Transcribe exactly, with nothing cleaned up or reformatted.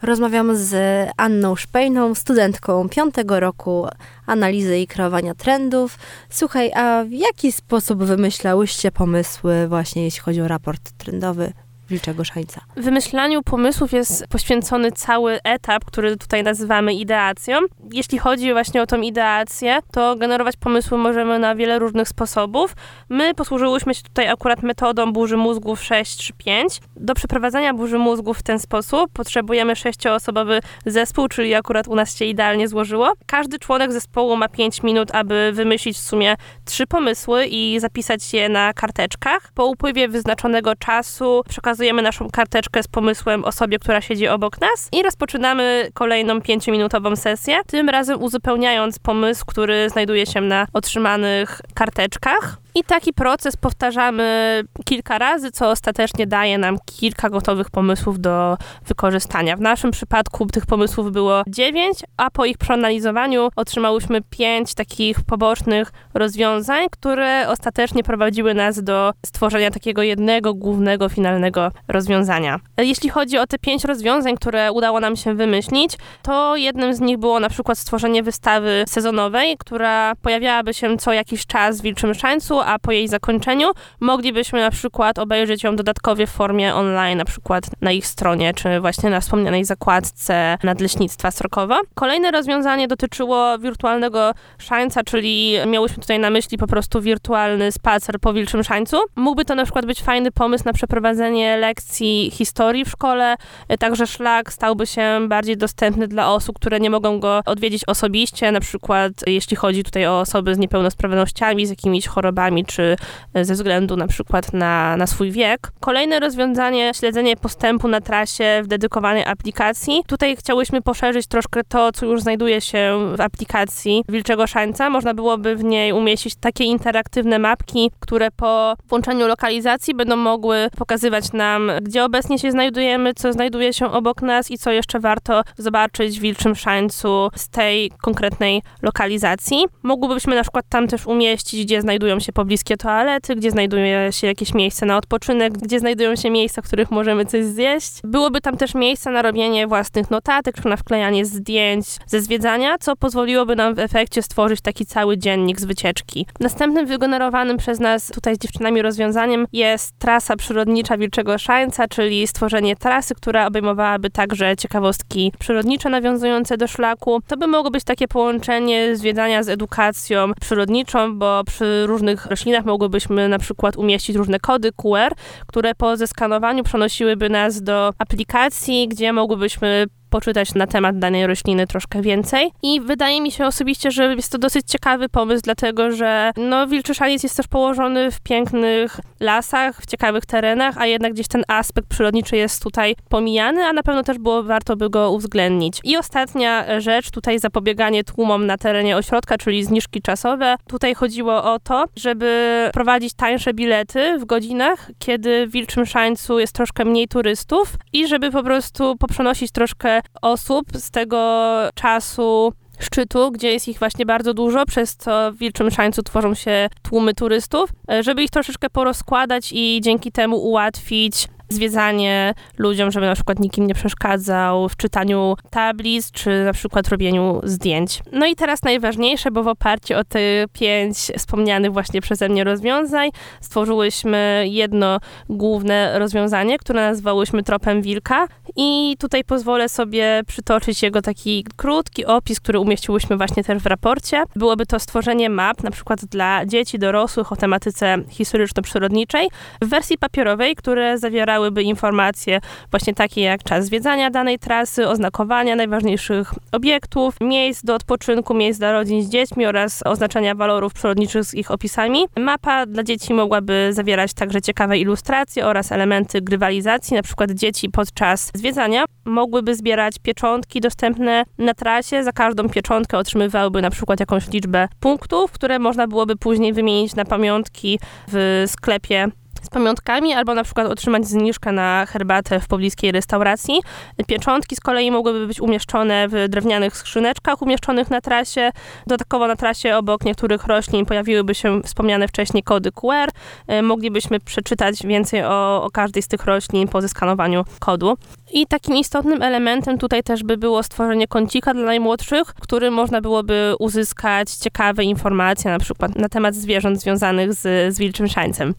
Rozmawiam z Anną Szpejną, studentką piątego roku analizy i kreowania trendów. Słuchaj, a w jaki sposób wymyślałyście pomysły właśnie jeśli chodzi o raport trendowy Wilczego Szańca? Wymyślaniu pomysłów jest poświęcony cały etap, który tutaj nazywamy ideacją. Jeśli chodzi właśnie o tą ideację, to generować pomysły możemy na wiele różnych sposobów. My posłużyłyśmy się tutaj akurat metodą burzy mózgów sześć trzy pięć. Do przeprowadzenia burzy mózgów w ten sposób potrzebujemy sześcioosobowy zespół, czyli akurat u nas się idealnie złożyło. Każdy członek zespołu ma pięć minut, aby wymyślić w sumie trzy pomysły i zapisać je na karteczkach. Po upływie wyznaczonego czasu przekazujemy Pokazujemy naszą karteczkę z pomysłem osobie, która siedzi obok nas i rozpoczynamy kolejną pięciominutową sesję, tym razem uzupełniając pomysł, który znajduje się na otrzymanych karteczkach. I taki proces powtarzamy kilka razy, co ostatecznie daje nam kilka gotowych pomysłów do wykorzystania. W naszym przypadku tych pomysłów było dziewięć, a po ich przeanalizowaniu otrzymałyśmy pięć takich pobocznych rozwiązań, które ostatecznie prowadziły nas do stworzenia takiego jednego głównego, finalnego rozwiązania. Jeśli chodzi o te pięć rozwiązań, które udało nam się wymyślić, to jednym z nich było na przykład stworzenie wystawy sezonowej, która pojawiałaby się co jakiś czas w Wilczym Szańcu, a po jej zakończeniu moglibyśmy na przykład obejrzeć ją dodatkowo w formie online, na przykład na ich stronie, czy właśnie na wspomnianej zakładce Nadleśnictwa Srokowa. Kolejne rozwiązanie dotyczyło wirtualnego szańca, czyli miałyśmy tutaj na myśli po prostu wirtualny spacer po Wilczym Szańcu. Mógłby to na przykład być fajny pomysł na przeprowadzenie lekcji historii w szkole, także szlak stałby się bardziej dostępny dla osób, które nie mogą go odwiedzić osobiście, na przykład jeśli chodzi tutaj o osoby z niepełnosprawnościami, z jakimiś chorobami, czy ze względu na przykład na, na swój wiek. Kolejne rozwiązanie, śledzenie postępu na trasie w dedykowanej aplikacji. Tutaj chciałyśmy poszerzyć troszkę to, co już znajduje się w aplikacji Wilczego Szańca. Można byłoby w niej umieścić takie interaktywne mapki, które po włączeniu lokalizacji będą mogły pokazywać nam, gdzie obecnie się znajdujemy, co znajduje się obok nas i co jeszcze warto zobaczyć w Wilczym Szańcu z tej konkretnej lokalizacji. Mogłybyśmy na przykład tam też umieścić, gdzie znajdują się pobliskie toalety, gdzie znajduje się jakieś miejsce na odpoczynek, gdzie znajdują się miejsca, w których możemy coś zjeść. Byłoby tam też miejsce na robienie własnych notatek, czy na wklejanie zdjęć ze zwiedzania, co pozwoliłoby nam w efekcie stworzyć taki cały dziennik z wycieczki. Następnym wygenerowanym przez nas tutaj z dziewczynami rozwiązaniem jest trasa przyrodnicza Wilczego Szańca, czyli stworzenie trasy, która obejmowałaby także ciekawostki przyrodnicze nawiązujące do szlaku. To by mogło być takie połączenie zwiedzania z edukacją przyrodniczą, bo przy różnych roślinach mogłybyśmy na przykład umieścić różne kody Q R, które po zeskanowaniu przenosiłyby nas do aplikacji, gdzie mogłybyśmy poczytać na temat danej rośliny troszkę więcej. I wydaje mi się osobiście, że jest to dosyć ciekawy pomysł, dlatego że no, Wilczy Szaniec jest też położony w pięknych lasach, w ciekawych terenach, a jednak gdzieś ten aspekt przyrodniczy jest tutaj pomijany, a na pewno też było warto by go uwzględnić. I ostatnia rzecz, tutaj zapobieganie tłumom na terenie ośrodka, czyli zniżki czasowe. Tutaj chodziło o to, żeby prowadzić tańsze bilety w godzinach, kiedy w Wilczym Szańcu jest troszkę mniej turystów i żeby po prostu poprzenosić troszkę osób z tego czasu szczytu, gdzie jest ich właśnie bardzo dużo, przez co w Wilczym Szańcu tworzą się tłumy turystów, żeby ich troszeczkę porozkładać i dzięki temu ułatwić zwiedzanie ludziom, żeby na przykład nikim nie przeszkadzał w czytaniu tablic, czy na przykład robieniu zdjęć. No i teraz najważniejsze, bo w oparciu o te pięć wspomnianych właśnie przeze mnie rozwiązań stworzyłyśmy jedno główne rozwiązanie, które nazwałyśmy Tropem Wilka i tutaj pozwolę sobie przytoczyć jego taki krótki opis, który umieściłyśmy właśnie też w raporcie. Byłoby to stworzenie map, na przykład dla dzieci, dorosłych o tematyce historyczno-przyrodniczej w wersji papierowej, które zawierały by informacje właśnie takie jak czas zwiedzania danej trasy, oznakowania najważniejszych obiektów, miejsc do odpoczynku, miejsc dla rodzin z dziećmi oraz oznaczenia walorów przyrodniczych z ich opisami. Mapa dla dzieci mogłaby zawierać także ciekawe ilustracje oraz elementy grywalizacji, na przykład dzieci podczas zwiedzania mogłyby zbierać pieczątki dostępne na trasie. Za każdą pieczątkę otrzymywałyby na przykład jakąś liczbę punktów, które można byłoby później wymienić na pamiątki w sklepie z pamiątkami albo na przykład otrzymać zniżkę na herbatę w pobliskiej restauracji. Pieczątki z kolei mogłyby być umieszczone w drewnianych skrzyneczkach umieszczonych na trasie. Dodatkowo na trasie obok niektórych roślin pojawiłyby się wspomniane wcześniej kody Q R. Moglibyśmy przeczytać więcej o, o każdej z tych roślin po zeskanowaniu kodu. I takim istotnym elementem tutaj też by było stworzenie kącika dla najmłodszych, w którym można byłoby uzyskać ciekawe informacje, na przykład na temat zwierząt związanych z, z wilczym szańcem.